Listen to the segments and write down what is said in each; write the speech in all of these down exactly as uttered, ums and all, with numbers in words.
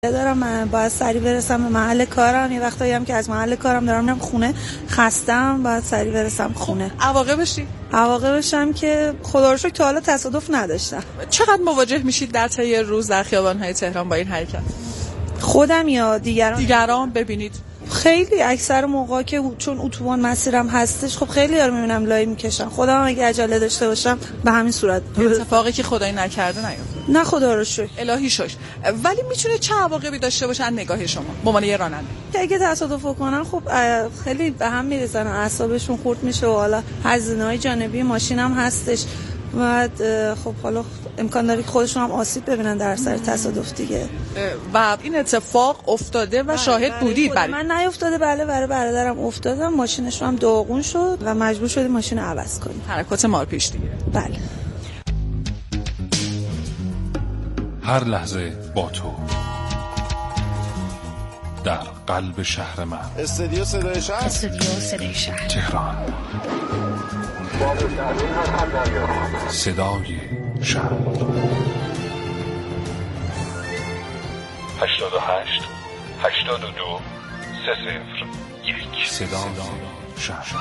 دارم من باید سریع برسم به محل کارم. یه وقتایی هم که از محل کارم دارم میرم خونه خستم، باید سریع برسم خونه. عواقبش چی؟ عواقبش هم که خدا رو شکر تا حالا تصادف نداشتم. چقدر مواجه میشید در طی روز در خیابان‌های تهران با این حرکت؟ خودم یا دیگران؟ دیگران ببینید خیلی اکثر موقع که چون اتوبان مسیرم هستش، خب خیلی ها رو میبینم لای میکشن. خودم اگه عجله داشته باشم به همین صورت. اتفاقی که خدای نکرده نیفته. نه خدا رو شکر. الهی شکر. ولی میتونه چه عواقبی داشته باشه از نگاه شما به عنوان یه راننده؟ اگه تصادف کنن خب خیلی به هم میرسن، اعصابشون خورد میشه و حالا هزینه‌های جانبی ماشینم هستش و خب حالا امکان داره که خودشون هم آسیب ببینن در سر تصادف دیگه. و این اتفاق افتاده و شاهد بودید؟ برای من نیافتاده، بله برای برادرم افتاده، ماشینش هم داغون شد و مجبور شدیم ماشین رو عوض کنیم. حرکات مارپیچ دیگه. بله. هر لحظه با تو در قلب شهر من. استودیو صدای شهر. استودیو صدای شهر تهران. صدای شهر. هشتاد و هشت هشتاد و دو سه صفر یک. صدای شهر.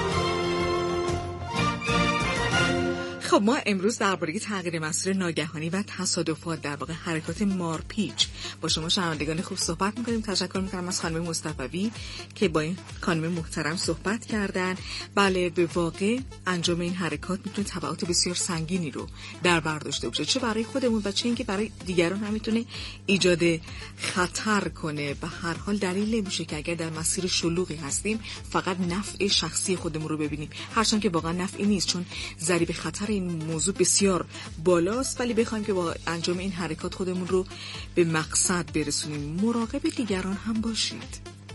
خب ما امروز درباره تغییر مسیر ناگهانی و تصادفات، در واقع حرکات مارپیچ، با شما شنوندگان خوب صحبت می‌کنیم. تشکر می‌کنم از خانم مصطفی که با این خانم محترم صحبت کردن. بله به واقع انجام این حرکات میتونه تبعات بسیار سنگینی رو در بر داشته باشه، چه برای خودمون و چه اینکه برای دیگران هم میتونه ایجاد خطر کنه. به هر حال دلیل نمیشه که اگر در مسیر شلوغی هستیم فقط نفع شخصی خودمون رو ببینیم، هرچند که واقعا نفعی نیست، چون ضریب خطر این موضوع بسیار بالاست. ولی بخوایم که با انجام این حرکات خودمون رو به مقصد برسونیم، مراقب دیگران هم باشید.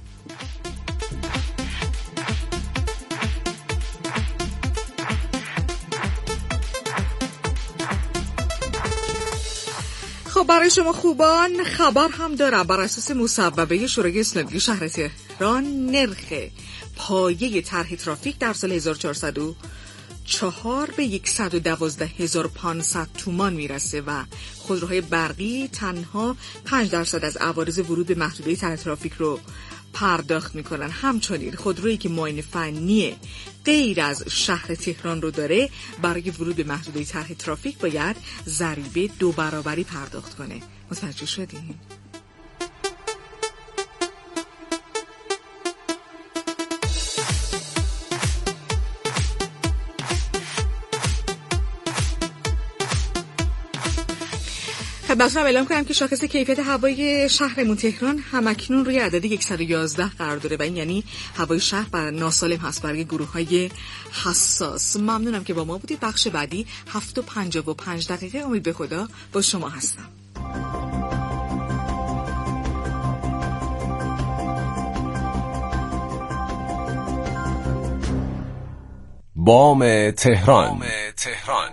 خب برای شما خوبان خبر هم دارم. بر اساس مصوبه شورای اسلامی شهر تهران، نرخ پایه طرح ترافیک در سال هزار و چهارصد و چهار به صد و دوازده هزار و پانصد تومان میرسه و خودروهای برقی تنها پنج درصد از عوارض ورود به محدوده طرح ترافیک رو پرداخت میکنن. همچنین خودرویی که معاینه فنی غیر از شهر تهران رو داره برای ورود به محدوده طرح ترافیک باید ضریب دو برابری پرداخت کنه. متوجه شدین؟ خدمتتون اعلام کنم که شاخص کیفیت هوای شهرمون تهران همکنون روی عدد صد و یازده قرار داره و این یعنی هوای شهر بر ناسالم هست برای گروه‌های حساس. ممنونم که با ما بودید. بخش بعدی هفت و پنجاه و پنج دقیقه امید به خدا با شما هستم. بام تهران. بام تهران.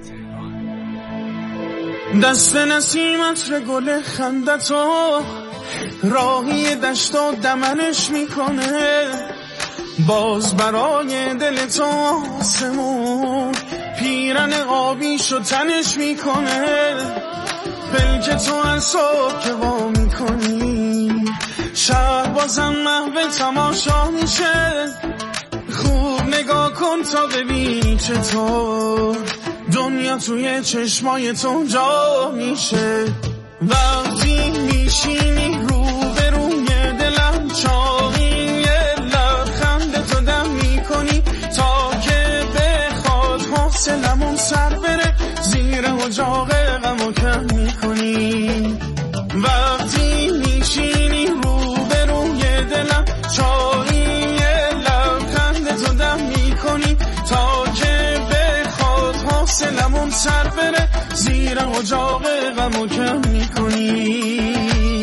دست نسیمت ره گل خندتو راهی دشت و دمنش میکنه، باز برای دل تو آسمون پیرن آبیشو تنش میکنه، بلکه تو از صبح که وا میکنی شهر بازم محو تماشا میشه. خوب نگاه کن تا ببینی چطور دنیا توی چشمای تو جا میشه. وقتی میشینی رو به روی دلم چاقی، یه لبخند تو دم میکنی تا که بخواد حوصلمون سر بره، زیر اجاق غمو کم میکنی. وقتی میشینی رو به روی دلم چاقی، یه لبخند تو دم میکنی تا که حوصلمون سر بره، زیر اجاق غمو کم میکنی.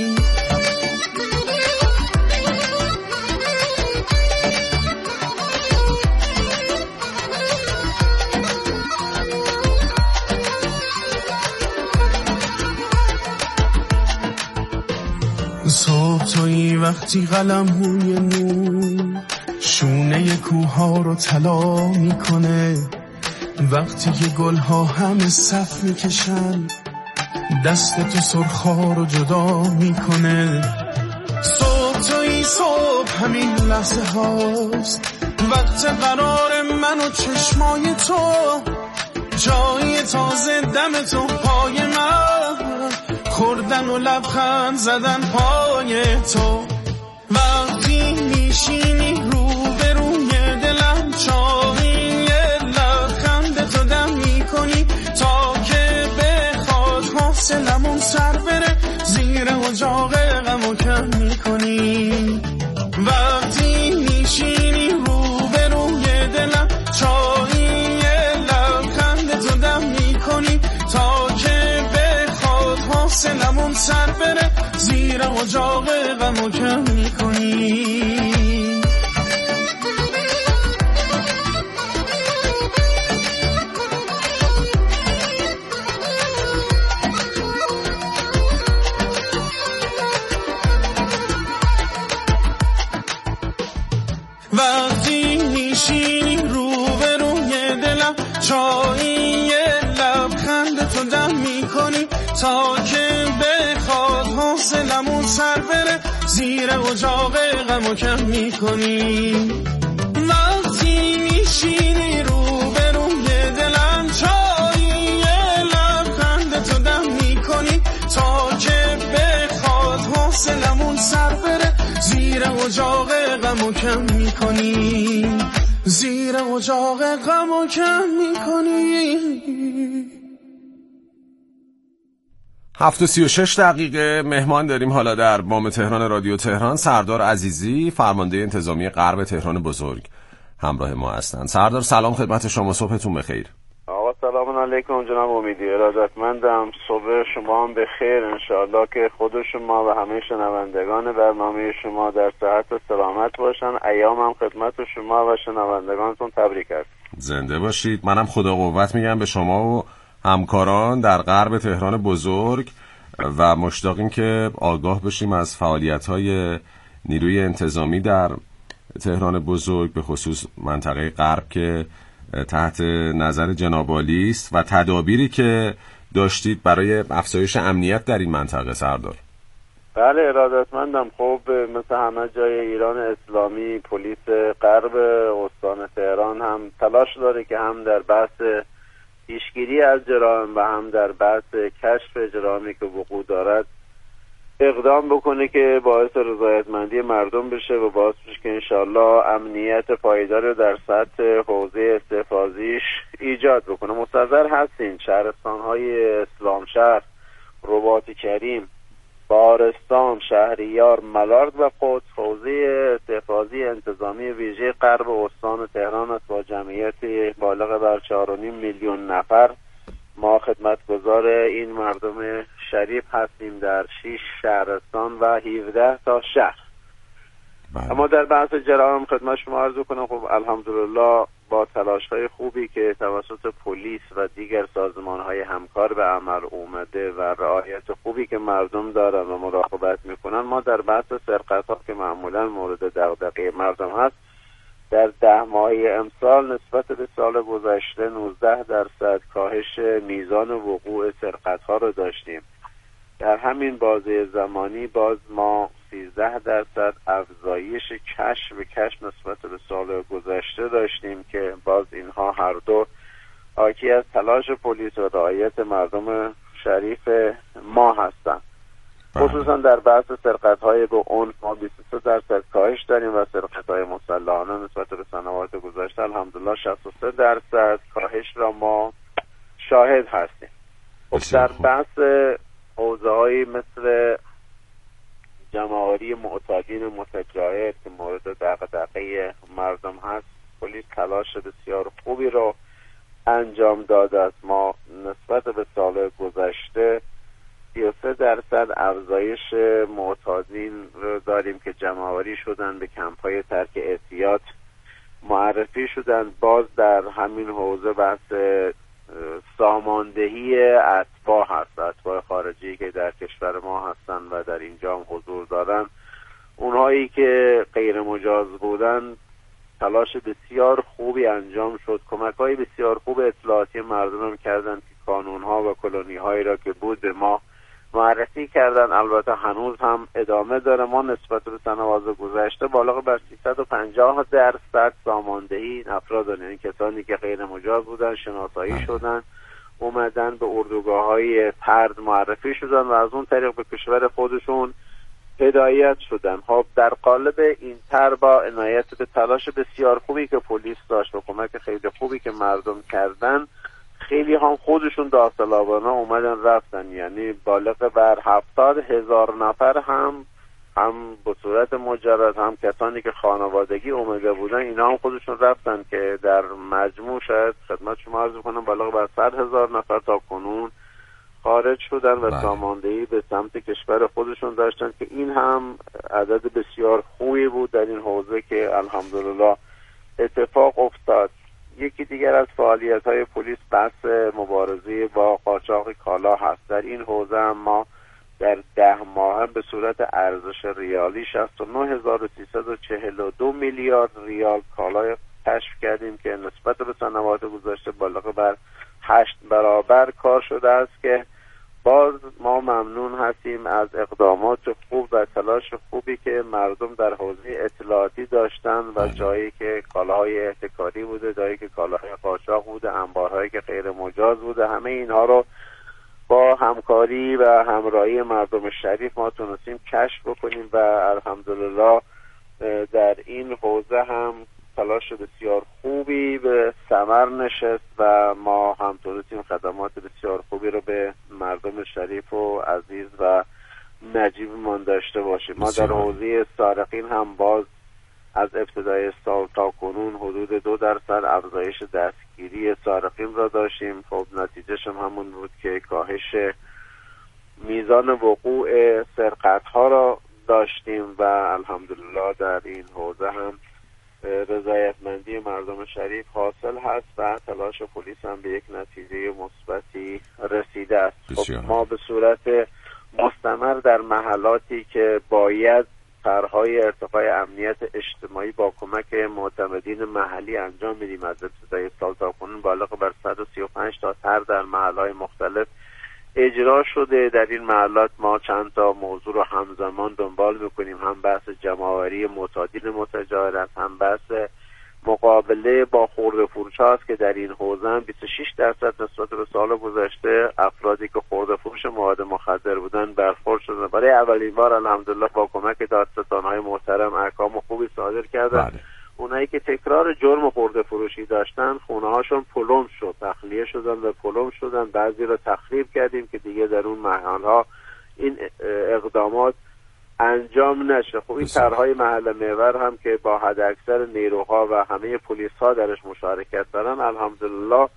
صبح توی وقتی قلم‌های نور شونه کوها رو طلا میکنه، وقتی که گلها همه صف میکشن دست تو سرخار رو جدا میکنه. صبح توی صبح همین لحظه هاست، وقت قرار من و چشمای تو، جای تازه دم تو پای من، خوردن و لبخند زدن پای تو. وقتی میشینی رو به روی دلم، چایی لبخند تو دم میکنی تا که بخواد حوصلمون سر بره، زیر اجاق غم و کم میکنی. وقتی میشینی رو به روی دلم، چایی لبخند تو دم میکنی تا که بخواد حوصلمون سر بره، زیر اجاق غم و کم میکنی. وقتی میشینی رو به روی دلم، چایی لبخند تو دم میکنی تا که بخواد حوصلمون سر بره، زیر اجاق غم و کم میکنی. وقتی میشینی رو به روی دلم، چایی لبخند تو دم میکنی تا که بخواد حوصلمون سر بره، زیر اجاق غم و کم میکنی، زیر اجاق غم و کم میکنی. هفت و سی و شش دقیقه مهمان داریم حالا در بام تهران رادیو تهران. سردار عزیزی، فرمانده انتظامی غرب تهران بزرگ، همراه ما هستند. سردار سلام خدمت شما، صبحتون بخیر. آقا سلام علیکم جناب امیدی، ارادتمندم. صبح شما هم بخیر، انشاءالله که خود شما و همه شنوندگان برنامه شما در صحت و سلامت باشن. ایام هم خدمت شما و شنوندگانتون تبریک است. زنده باشید. منم خدا قوت میگم به شما و همکاران در غرب تهران بزرگ و مشتاقیم که آگاه بشیم از فعالیت‌های نیروی انتظامی در تهران بزرگ، به خصوص منطقه غرب که تحت نظر جناب عالی است و تدابیری که داشتید برای افزایش امنیت در این منطقه. سردار بله ارادتمندم. خب مثل همه جای ایران اسلامی، پلیس غرب استان تهران هم تلاش داره که هم در بحث پیشگیری از جرایم و هم در بحث کشف جرایمی که وقوع دارد اقدام بکنه که باعث رضایتمندی مردم بشه و باعث بشه که انشالله امنیت پایدار رو در سطح حوزه استحفاظیش ایجاد بکنه. مستحضر هستین شهرستان‌های اسلام شهر، رباط کریم، بهارستان، شهریار، ملارد و قدس حوزه استحفاظی انتظامی ویژه غرب استان تهران است با جمعیت بالغ بر چهار و نیم میلیون نفر. ما خدمتگزار این مردم شریف هستیم در شش شهرستان و هفده تا شهر. بله. اما در بحث جرایم خدمت شما عرض کنم خب الحمدلله با تلاش‌های خوبی که توسط پلیس و دیگر سازمان‌های همکار به عمل اومده و رعایت خوبی که مردم دارن و مراقبت میکنن، ما در بحث سرقت‌ها که معمولاً مورد دغدغه مردم هست در ده ماهی امسال نسبت به سال گذشته نوزده درصد کاهش میزان وقوع سرقت‌ها رو داشتیم. در همین بازه زمانی باز ما سیزده درصد افزایش کشف به کشف نسبت به سال گذشته داشتیم که باز اینها هر دو حاکی از تلاش پلیس و رعایت مردم شریف ما هستند. خصوصا در بحث سرقت‌های به عنف ما بیست و سه درصد کاهش داریم و سرقت‌های مسلحانه نسبت به سنوات گذشته الحمدلله شصت و سه درصد کاهش را ما شاهد هستیم. خب در بحث حوزه‌هایی مثل جمع‌آوری معتادین متجاهل که مورد دغدغه مردم هست، پلیس تلاش بسیار خوبی رو انجام داده است. ما نسبت به سال گذشته سی و سه درصد افزایش معتادین رو داریم که جمع‌آوری شدن، به کمپ‌های ترک اعتیاد معرفی شدن. باز در همین حوزه بحث ساماندهی اتباع هست، اتباع خارجی که در کشور ما هستن و در اینجا هم حضور دارن. اونهایی که غیر مجاز بودن تلاش بسیار خوبی انجام شد، کمک‌های بسیار خوب اطلاعاتی مردم هم کردن که کانونها و کلونی هایی را که بود به ما معرفی کردن. البته هنوز هم ادامه داره. ما نسبت به سنوات گذشته بالغ بر سیصد و پنجاه درصد ساماندهی این افراد، یعنی کسانی که غیر مجاز بودن شناسایی شدن، اومدن به اردوگاه‌های طرد معرفی شدن و از اون طریق به کشور خودشون هدایت شدن. خب در قالب این طرح با عنایت به تلاش بسیار خوبی که پلیس داشت و کمک خیلی خوبی که مردم کردن، خیلی هم خودشون داوطلبانه اومدن رفتن، یعنی بالغ بر هفتاد هزار نفر هم هم به صورت مجرد هم کسانی که خانوادگی اومده بودن اینا هم خودشون رفتن که در مجموع شاید خدمت شما عرض کنم بالغ بر صد هزار نفر تا کنون خارج شدن و ساماندهی به سمت کشور خودشون داشتن که این هم عدد بسیار خوبی بود در این حوزه که الحمدلله اتفاق افتاد. یکی دیگر از فعالیت‌های پلیس بحث مبارزه با قاچاق کالا هست. در این حوزه هم ما در ده ماه به صورت ارزش ریالی شصت و نه هزار و سیصد و چهل و دو میلیارد ریال کالای کشف کردیم که نسبت به سنوات گذشته بالغ بر هشت برابر کار شده است که باز ما ممنون هستیم از اقدامات خوب و تلاش خوبی که مردم در حوزه اطلاعاتی داشتن و جایی که کالاهای احتکاری بوده، جایی که کالاهای قاچاق بوده، انبارهایی که غیر مجاز بوده، همه اینها رو با همکاری و همراهی مردم شریف ما تونستیم کشف بکنیم و الحمدلله در این حوزه هم تلاش بسیار خوبی به ثمر نشست و ما هم تونستیم خدمات بسیار خوبی رو به مردم شریف و عزیز و نجیبمان داشته باشیم. ما در حوزه سارقین هم باز از ابتدای سال تا کنون حدود دو درصد افزایش دستگیری سارقین را داشتیم. خب نتیجهش هم همون بود که کاهش میزان وقوع سرقت ها را داشتیم و الحمدلله در این حوزه هم رضایتمندی مردم شریف حاصل هست و تلاش پلیس هم به یک نتیجه مثبتی رسیده است. خب ما به صورت مستمر در محلاتی که باید طرح‌های ارتقای امنیت اجتماعی با کمک معتمدین محلی انجام میدیم. از ابتدای سال تا کنون بالغ بر صد و سی و پنج تا طرح در محل‌های مختلف اجرا شده. در این محلات ما چند تا موضوع رو همزمان دنبال میکنیم، هم بحث جمع‌آوری معتادین متجاورت، هم بحث مقابله با خرده فروش هاست که در این حوزه هم بیست و شش درصد نسبت به سال گذشته افرادی که خرده فروش مواد مخدر بودن برخورد شدن. برای اولین بار الحمدلله با کمک دادستان‌های محترم احکام خوبی صادر کردن. بله. اونایی که تکرار جرم خرده فروشی داشتن خونه هاشون پلم شد، تخلیه شدن و پلم شدن. بعضی رو تخریب کردیم که دیگه در اون محل‌ها این اقدامات انجام نشه. خب این طرح‌های محل محور هم که با حد اکثر نیروها و همه پلیس‌ها درش مشارکت دارن الحمدلله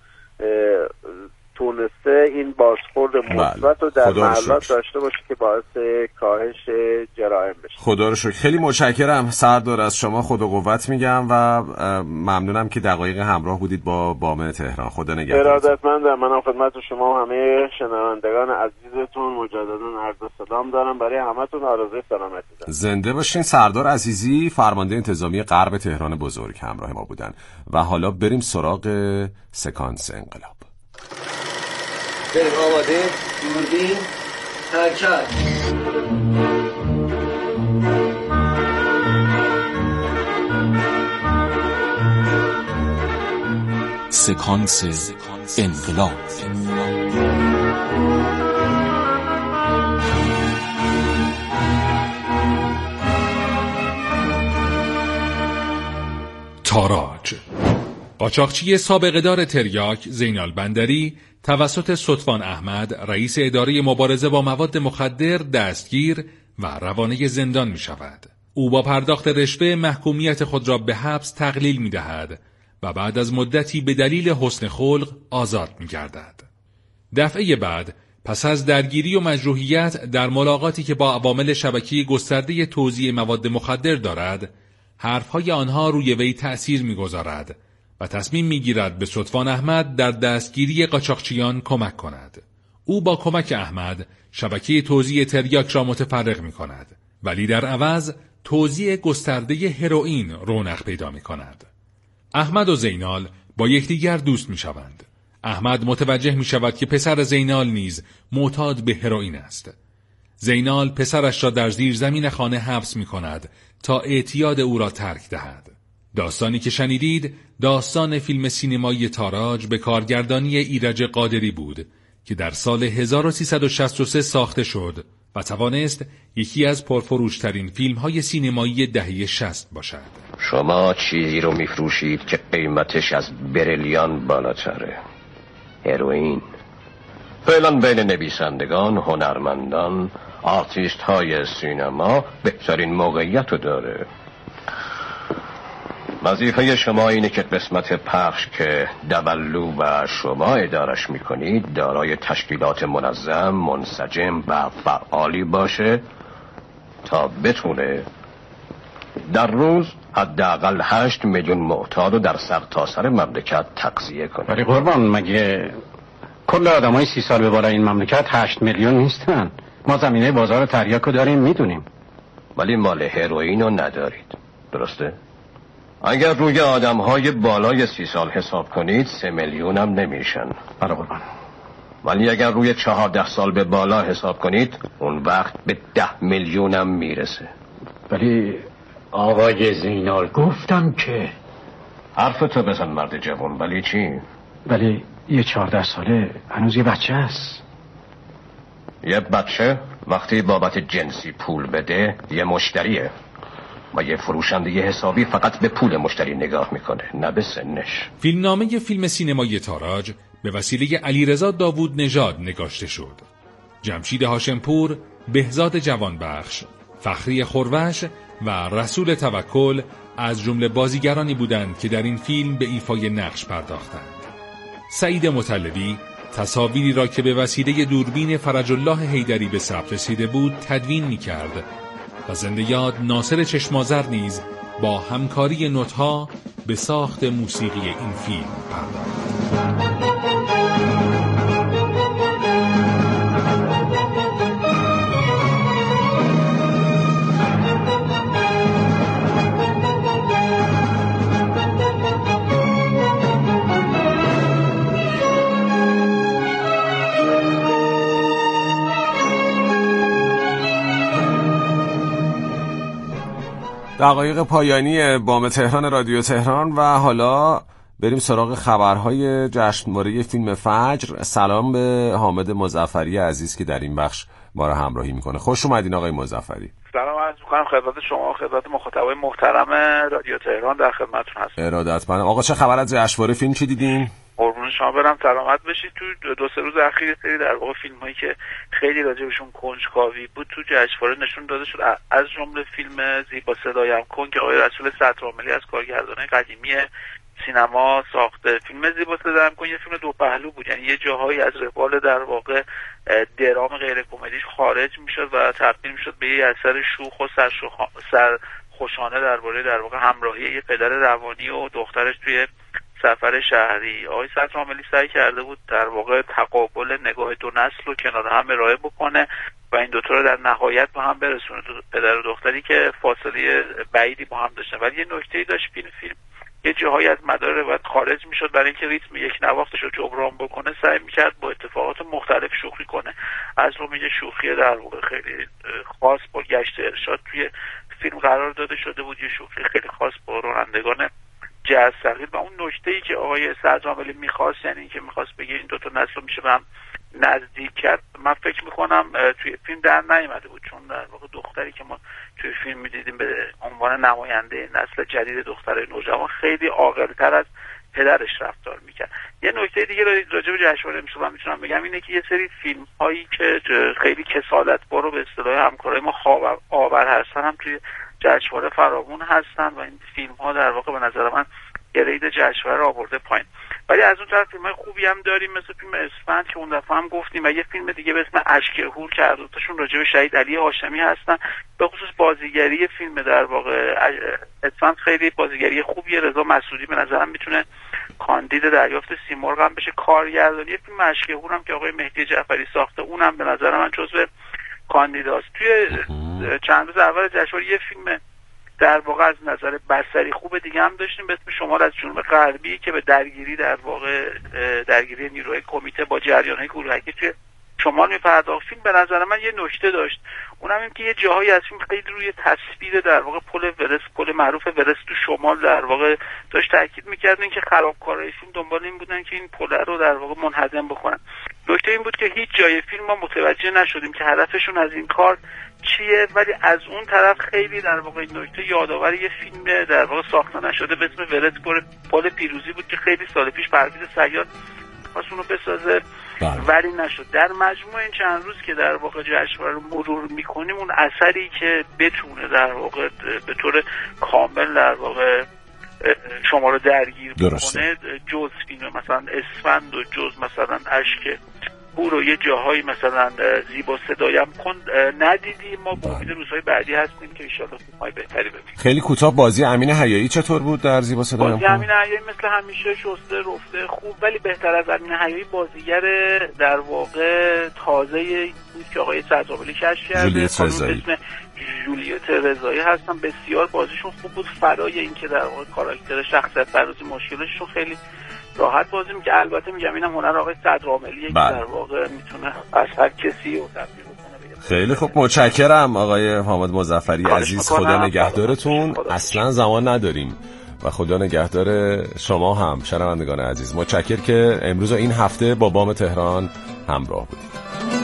تونسته این بازخورد مثبت رو در محلات داشته باشه که باعث کاهش جرائم بشه. خدا رو شکر. خیلی متشکرم سردار از شما، خدا قوت میگم و ممنونم که دقایق همراه بودید با بام تهران. خدا نگهدار. ارادتمندم. منم خدمت شما و همه شنوندگان عزیزتون مجددا عرض سلام دارم. برای همتون آرزوی سلامتی دارم. زنده باشین. سردار عزیزی فرمانده انتظامی غرب تهران بزرگ همراه ما بودن و حالا بریم سراغ سکانس انقلاب. بریم. آماده؟ دوربین حرکت. سکانس انقلاب. تاراج. قاچاقچی سابقه‌دار تریاک زینال بندری توسط ستوان احمد رئیس اداره مبارزه با مواد مخدر دستگیر و روانه زندان می شود. او با پرداخت رشوه محکومیت خود را به حبس تقلیل می دهد و بعد از مدتی به دلیل حسن خلق آزاد می گردد. دفعه بعد پس از درگیری و مجروحیت در ملاقاتی که با عوامل شبکه گسترده توزیع مواد مخدر دارد، حرفهای آنها روی وی تأثیر می گذارد و تصمیم میگیرد به ستوان احمد در دستگیری قاچاقچیان کمک کند. او با کمک احمد شبکه توزیع تریاک را متفرق می کند، ولی در عوض توزیع گسترده هروئین رونق پیدا می کند. احمد و زینال با یکدیگر دوست می شوند، احمد متوجه می شود که پسر زینال نیز معتاد به هروئین است. زینال پسرش را در زیر زمین خانه حبس می کند تا اعتیاد او را ترک دهد. داستانی که شنیدید داستان فیلم سینمایی تاراج به کارگردانی ایرج قادری بود که در سال هزار و سیصد و شصت و سه ساخته شد و توانست یکی از پرفروشترین فیلم‌های سینمایی دهه شصت باشد. شما چیزی رو میفروشید که قیمتش از بریلیان بالاتره. هروئین. فعلا بین نویسندگان، هنرمندان، آرتیست های سینما بهترین موقعیت رو داره. وظیفه شما اینه که قسمت پخش که دبلو و شما ادارش میکنید دارای تشکیلات منظم، منسجم و فعالی باشه تا بتونه در روز حداقل هشت میلیون معتاد رو در سرتاسر مملکت تغذیه کنه. ولی قربان، مگه کل آدمای سی سال به بالا این مملکت هشت میلیون نیستن؟ ما زمینه بازار تریاک رو داریم، میدونیم. ولی مال هروئین رو ندارید، درسته؟ اگر روی آدمهای بالای سی سال حساب کنید سه میلیون هم نمیشن. بله قربان. ولی اگر روی چهارده سال به بالا حساب کنید اون وقت به ده میلیون هم میرسه. ولی آقای زینال گفتم که حرفتو بزن مرد جوان. ولی چی؟ ولی یه چهارده ساله هنوز یه بچه است. یه بچه وقتی بابت جنسی پول بده یه مشتریه و یه فروشنده یه حسابی فقط به پول مشتری نگاه میکنه، نه به سنش. فیلمنامه فیلم سینمایی تاراج به وسیله علیرضا داوود نژاد نگاشته شد. جمشید هاشمپور، بهزاد جوانبخش، فخری خروش و رسول توکل از جمله بازیگرانی بودند که در این فیلم به ایفای نقش پرداختند. سعید مطلبی تصاویری را که به وسیله دوربین فرج الله حیدری به ثبت رسیده بود تدوین می‌کرد و زنده یاد ناصر چشمازر نیز با همکاری نوت‌ها به ساخت موسیقی این فیلم پرداخت. دقایق پایانی بام تهران رادیو تهران و حالا بریم سراغ خبرهای جشنواره فیلم فجر. سلام به حامد مظفری عزیز که در این بخش ما را همراهی میکنه. خوش اومدین آقای مظفری. سلام عرض میکنم خدمت شما و خدمت مخاطبای محترم رادیو تهران، در خدمتتون هستم. ارادتمندم. آقا چه خبر از جشنواره فیلم، چی دیدین؟ قربون شما برم، سلامت بشید. تو دو سه روز اخیر سری در واقع فیلمایی که خیلی راجبشون کنجکاوی بود تو جشنواره نشون داده شد، از جمله فیلم زیبا صدایم کن که آقای رسول سترعاملی از کارگردانان قدیمی سینما ساخته. فیلم زیبا صدایم کن یه فیلم دو پهلو بود، یعنی یه جاهایی از روال در واقع درام غیر کمدیش خارج میشد و تبدیل میشد به یه اثر شوخ و سرخوشانه درباره در واقع همراهی یه پدر روانی و دخترش توی سفر شهری. آقای سترعاملی سعی کرده بود در واقع تقابل نگاه دو نسل رو کنار هم ارائه بکنه و این دوتا رو در نهایت با هم برسونه، پدر و دختری که فاصله بعیدی با هم داشتن. ولی یه نکته‌ای داشت فیلم فیلم یه جاهایی از مدار روایت خارج میشد، برای اینکه ریتم یک نواختش رو جبران بکنه سعی میکرد با اتفاقات مختلف شوخی کنه. از رو یه شوخی در واقع خیلی خاص با گشت ارشاد توی فیلم قرار داده شده بود، یه شوخی خیلی خاص با رانندگان جهاز صغیر و اون نکته‌ای که آقای سترعاملی می‌خواست، یعنی اینکه می‌خواست بگه این دو تا نسل رو میشه به هم نزدیک کرد، من فکر می‌کنم توی فیلم در نیامده بود، چون در واقع دختری که ما توی فیلم می‌دیدیم به عنوان نماینده نسل جدید دختر نوجوان خیلی عاقل‌تر از پدرش رفتار می‌کرد. یه نکته دیگه راجع به جشنواره امسال من می‌تونم بگم اینه که یه سری فیلم‌هایی که خیلی کسالت‌بار و به اصطلاح همکارای ما خواب آور هستن هم توی جشنواره فراوون هستن و این فیلم ها در واقع به نظر من گرید جشنواره را آورده پایین. ولی از اون طرف فیلم های خوبی هم داریم مثل فیلم اسفند که اون دفعه هم گفتیم و یه فیلم دیگه به اسم اشک هور که هر دوتاشون راجع به شهید علی هاشمی هستن. به خصوص بازیگری فیلم در واقع اسفند خیلی بازیگری خوبیه. رضا مسعودی به نظرم میتونه کاندید دریافت سیمرغ هم بشه. کارگردانی فیلم اشک هور هم که آقای مهدی جعفری ساخته اونم به نظر من جزو کاندیداست. توی چند روز اول جشنواره یه فیلم در واقع از نظر بصری خوب دیگه هم داشتیم به اسم شمال از جنوب غربی که به درگیری در واقع درگیری نیروهای کمیته با جریان‌های گروهکی توی شمال می‌پرداخت. فیلم به نظر من یه نکته داشت، اونم این که یه جاهایی از فیلم خیلی روی تصویر در واقع پل ورست، پل معروف ورست تو شمال در واقع داشت تاکید می‌کردن که خرابکارای فیلم دنبال این بودن که این پل رو در واقع منهدم بکنن. نکته این بود که هیچ جای فیلم ما متوجه نشدیم که هدفشون از این کار چیه، ولی از اون طرف خیلی در واقع این نکته یادآور یه فیلم در واقع ساخته نشده به اسم ورست، پل پیروزی بود که خیلی سال پیش پرویز صیاد خواست اونو بسازه ولی نشد. در مجموع این چند روز که در واقع جشنواره رو مرور میکنیم اون اثری که بتونه در واقع به طور کامل در واقع شما رو درگیر بکنه جز فیلم مثلا اسفند و جز مثلا اشک او رو یه جاهایی مثلا زیبا صدایم کن ندیدیم. ما با امید روزهای بعدی هستیم که انشالله فیلم‌های بهتری ببینیم. خیلی کوتاه بازی امین حیایی چطور بود در زیبا صدایم کن؟ بازی امین حیایی مثل همیشه شسته رفته خوب، ولی بهتر از امین حیایی بازیگر در واقع تازه بود که آقای صدرابلی کشف کرده، جولیت رضایی. جولیت رضایی هستن، بسیار بازیشون خوب بود. فرای این که در واقع کاراکتر شخصیت پردازی مشکلشون خیلی راحت بازی میگه. البته میگم اینم هنر آقای صدرعاملیه که در واقع میتونه از هر کسی و تبدیل کنه. خیلی خوب، متشکرم آقای حامد مظفری عزیز، خدا نگهدارتون. اصلا زمان نداریم و خدا نگهدار شما هم شنوندگان عزیز. متشکر که امروز و این هفته با بام تهران همراه بودید.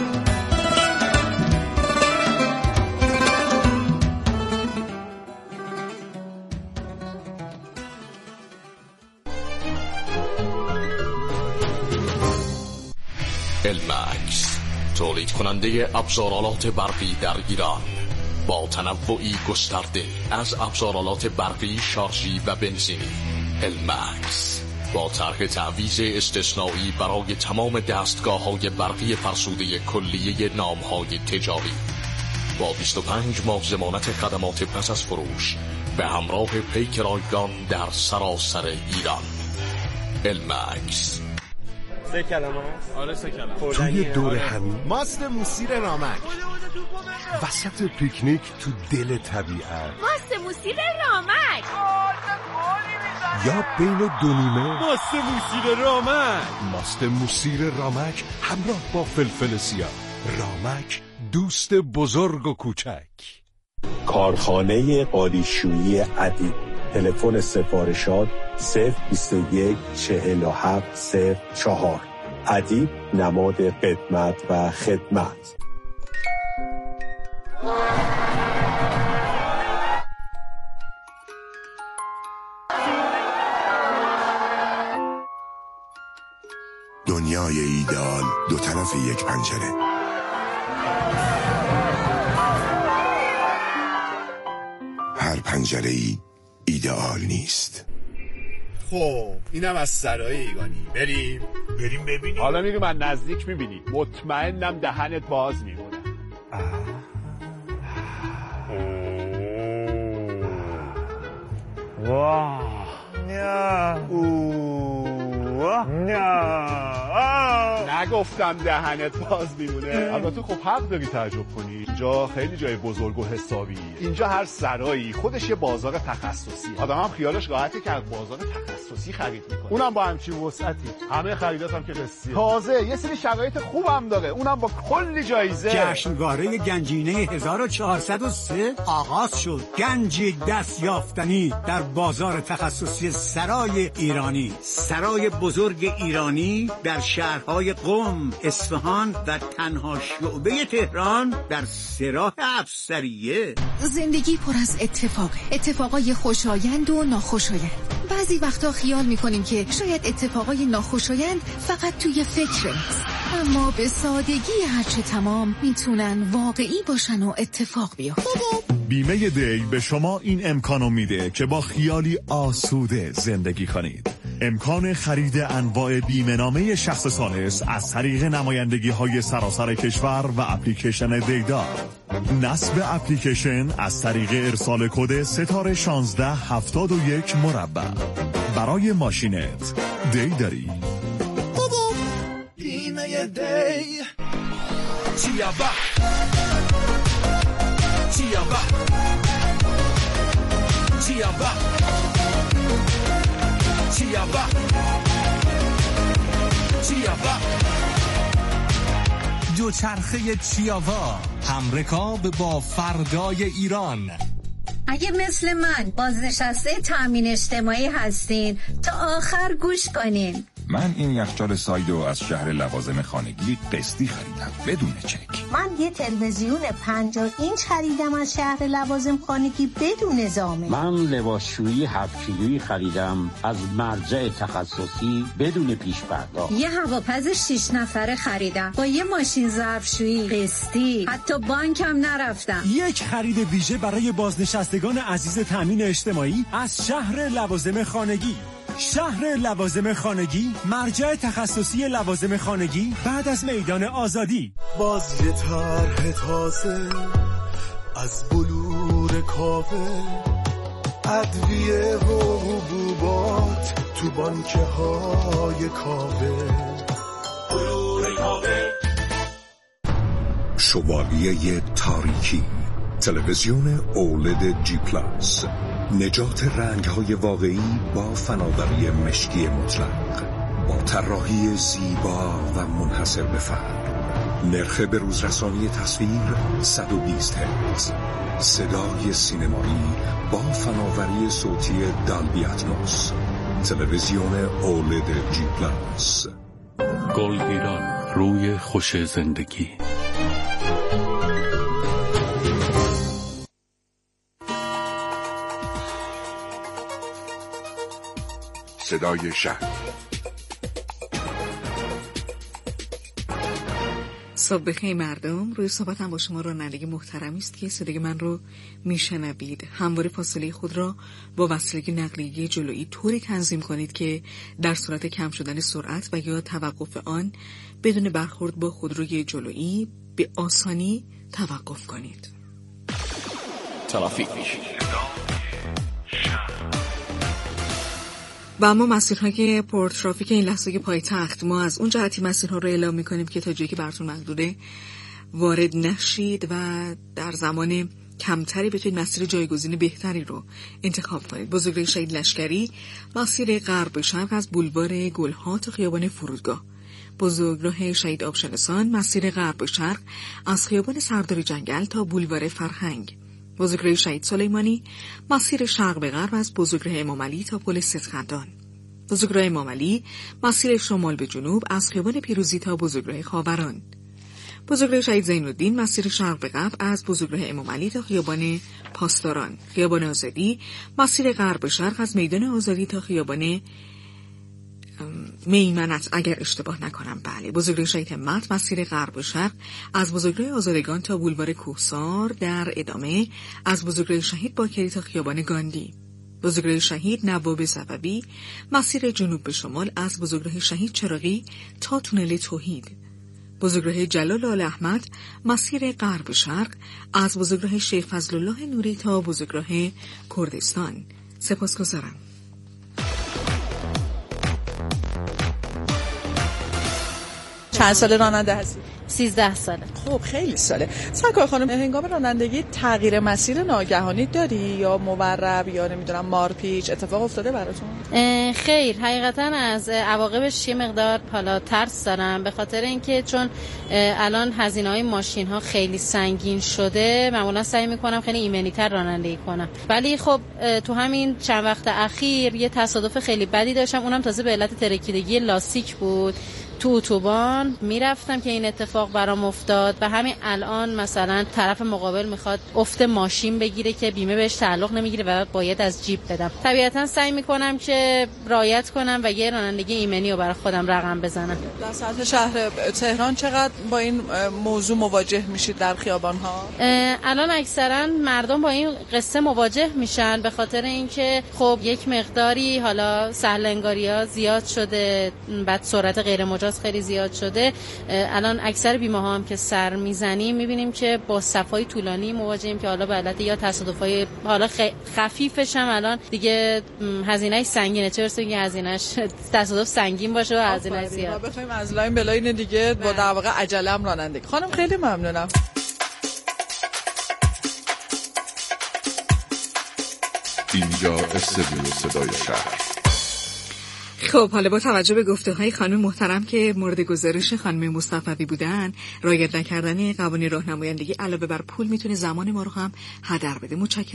الماکس، تولید کننده ابزارالات برقی در ایران، با تنوعی گسترده از ابزارالات برقی، شارژی و بنزینی. الماکس با طرح تعویض استثنایی برای تمام دستگاه‌های برقی فرسوده کلیه نام‌های تجاری، با بیست و پنج ماه ضمانت خدمات پس از فروش به همراه پیک رایگان در سراسر ایران. الماکس. سه کلمه آره سه کلمه توی دور همین ماست موسیر رامک، وسط پیکنیک تو دل طبیعت، ماست موسیر رامک، یا بین دو نیمه ماست موسیر رامک. ماست موسیر رامک همراه با فلفل سیاه. رامک، دوست بزرگ و کوچک. کارخانه قالیشویی ادیب. تلفن سفارشات صفر بیست و یک چهل و هفت صفر چهار. ادیب، نماد قدمت و خدمت. دنیای ایدئال دو طرف یک پنجره. هر پنجره ای ایدئال نیست. خب اینم از سرای ایگانی. بریم بریم ببینیم. حالا میگم من نزدیک میبینی، مطمئنم دهنت باز میمونه. واه نه نه نگفتم دهنت باز میمونه. البته خب حق داری تعجب کنی، اینجا خیلی جای بزرگ و حسابی. اینجا هر سرایی خودش یه بازار تخصصی. آدم هم خیالش راحته که از بازار تخصصی خرید میکنه، اونم با همچین وسعتی. همه خریدات هم که قسطیه. تازه یه سری شرایط خوبم داره، اونم با کلی جایزه. جشنواره گنجینه هزار و چهارصد و سه آغاز شد. گنجی دست یافتنی در بازار تخصصی سرای ایرانی. سرای بزرگ ایرانی در شهرهای قم، اصفهان و تنها شعبه تهران در سراح افسریه. زندگی پر از اتفاق، اتفاقای خوشایند و ناخوشایند. بعضی وقتا خیال میکنیم که شاید اتفاقای ناخوشایند فقط توی فکر است، اما به سادگی هرچه تمام میتونن واقعی باشن و اتفاق بیفتن. بیمه دی به شما این امکانو میده که با خیالی آسوده زندگی کنید. امکان خرید انواع بیمه نامه شخص ثالث از طریق نمایندگی های سراسر کشور و اپلیکیشن دیدار. نصب اپلیکیشن از طریق ارسال کد ستاره شانزده هفتاد و یک مربع. برای ماشینت دی داری. بیمه دی تیابا تیابا چیاوا چیاوا چیاوا دوچرخه چیاوا، همرکاب با فردای ایران. اگه مثل من بازنشسته تامین اجتماعی هستین تا آخر گوش کنین. من این یخچال سایدو از شهر لوازم خانگی قسطی خریدم بدون چک. من یه تلویزیون پنجاه اینچ خریدم از شهر لوازم خانگی بدون زامن. من لباسشویی هفت کیلویی خریدم از مرجع تخصصی بدون پیش پرداخت. یه هواپز شش نفره خریدم با یه ماشین ظرفشویی قسطی، حتی بانکم نرفتم. یک خرید ویژه برای بازنشستگان عزیز تامین اجتماعی از شهر لوازم خانگی. شهر لوازم خانگی، مرجع تخصصی لوازم خانگی بعد از میدان آزادی. باز یه طرح تازه از بلور کاوه، ادویه و حبوبات تو بانکه های کاوه. بلور کاوه. شوالیه تاریکی، تلویزیون اولد جی پلاس، نجات رنگ‌های واقعی با فناوری مشکی مطلق، با طراحی زیبا و منحصر به فرد. نرخ بروزرسانی تصویر صد و بیست هرتز، صدای سینمایی با فناوری صوتی دالبی اتموس. تلویزیون اولد جی پلاس. گل ایران، روی خوش زندگی. صدای شهر. صبح بخیر مردم. روی صحبتم با شما رانندگی محترمی است که صدای من رو میشنوید. همواره فاصله خود را با وسیله نقلیه جلویی طوری تنظیم کنید که در صورت کم شدن سرعت و یا توقف آن بدون برخورد با خودروی جلویی به آسانی توقف کنید. ترافیک. و اما مسیرهای پرترافیک این لحظه پایتخت، ما از اون جهتی مسیرها رو اعلام می‌کنیم که تا جایی که براتون مقدوره وارد نشید و در زمان کمتری بتونید مسیر جایگزین بهتری رو انتخاب کنید. بزرگراه شهید لشکری مسیر غرب به شرق از بولوار گلها تا خیابان فرودگاه. بزرگراه شهید آبشارستان مسیر غرب به شرق از خیابان سردار جنگل تا بولوار فرهنگ. بزرگراه شهید سلیمانی مسیر شرق به غرب از بزرگراه امام علی تا پل ستخندان. بزرگراه امام علی مسیر شمال به جنوب از خیابان پیروزی تا بزرگراه خاوران. بزرگراه شهید زین‌الدین مسیر شرق به غرب از بزرگراه امام علی تا خیابان پاسداران. خیابان آزادی مسیر غرب به شرق از میدان آزادی تا خیابان میمنت اگر اشتباه نکنم. بله. بزرگراه شهید همت مسیر غرب به شرق از بزرگراه آزادگان تا بولوار کوهسار. در ادامه از بزرگراه شهید باکری تا خیابان گاندی. بزرگراه شهید نواب صفوی مسیر جنوب به شمال از بزرگراه شهید چراغی تا تونل توحید. بزرگراه جلال آل احمد مسیر غرب به شرق از بزرگراه شیخ فضلالله نوری تا بزرگراه کردستان. سپاسگزارم. چند سال راننده هستی؟ سیزده ساله. خب خیلی ساله. سرکار خانم، هنگام رانندگی تغییر مسیر ناگهانی داری یا مورب یا نمیدونم مارپیچ اتفاق افتاده براتون؟ خیر، حقیقتا از عواقبش یه مقدار حالا ترس دارم، به خاطر اینکه چون الان هزینه‌های ماشین‌ها خیلی سنگین شده، معمولا سعی می‌کنم خیلی ایمنی‌تر رانندگی کنم. ولی خب تو همین چند وقت اخیر یه تصادف خیلی بدی داشتم، اونم تازه به علت ترکیدگی لاستیک بود. تو اتوبان میرفتم که این اتفاق برام افتاد و همین الان مثلا طرف مقابل میخواد افت ماشین بگیره که بیمه بهش تعلق نمیگیره و باید از جیب بدم. طبیعتا سعی میکنم که رعایت کنم و یه رانندگی ایمنی رو برای خودم رقم بزنم. در سطح شهر تهران چقدر با این موضوع مواجه میشید در خیابان‌ها؟ الان اکثرا مردم با این قصه مواجه میشن، به خاطر اینکه خب یک مقداری حالا سهلنگاری‌ها زیاد شده، بعد سرعت غیر مجاز خیلی زیاد شده. الان اکثر بیمه ها هم که سر میزنیم میبینیم که با صفای طولانی مواجهیم که حالا به علت یا تصادفای حالا خفیفش هم الان دیگه هزینه‌اش سنگینه، چه برسه که هزینه‌اش تصادف سنگین باشه و هزینه زیاد. بخوایم از لاین به لاین دیگه با در واقع عجله هم رانندگی. خانم خیلی ممنونم. اینجا استودیو صدای شهر. خب حالا با توجه به گفته‌های خانم محترم که مورد گزارش خانم مصطفوی بودن، رعایت نکردن قوانین راهنمایندگی علاوه بر پول میتونه زمان ما رو هم هدر بده. متشکرم.